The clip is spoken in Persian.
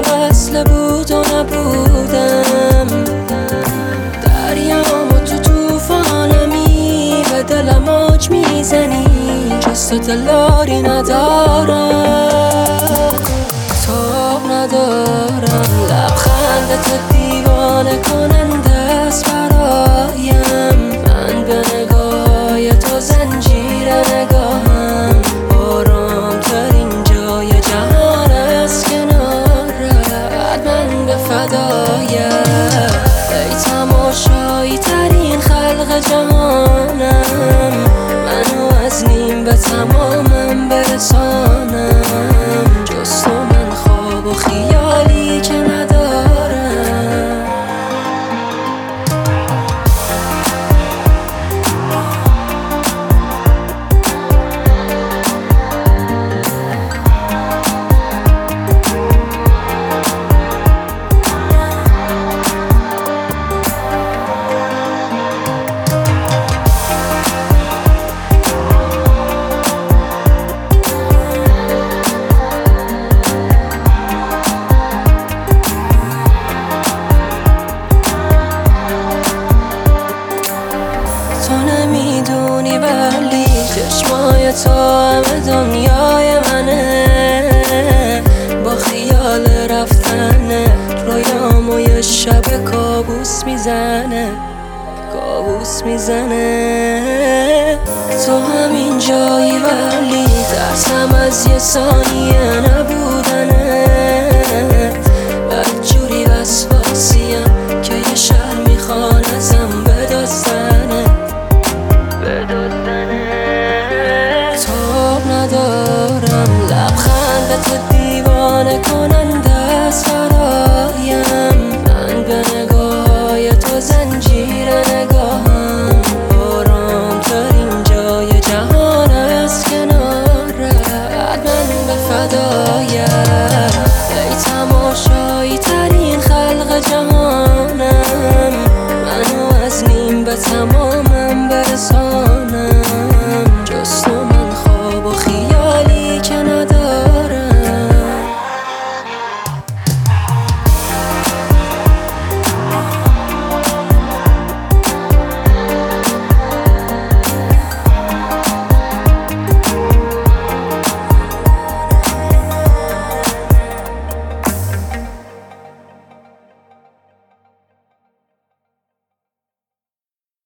وصله بود و نبودم، دریام و تو توفانمی به دلم موج میزنی، جز تو دلاری ندارم، تاب ندارم. لبخندت دیوانه کننده است برایم، من به نگاه تو زنجیر نگاهم، آرام ترین جای جهان است کنارت، من به فدایت. ای تماشایی ترین خلق جهانم، منو از نیم به تمامم برسانم، جز تو من خواب و خیالی که ندارم. تو نمیدونی ولی چشمای تو همه دنیای منه، با خیال رفتنه رویامو یه شب کابوس میزنه، کابوس میزنه. تو همین جایی ولی ترسم از یه ثانیه نبود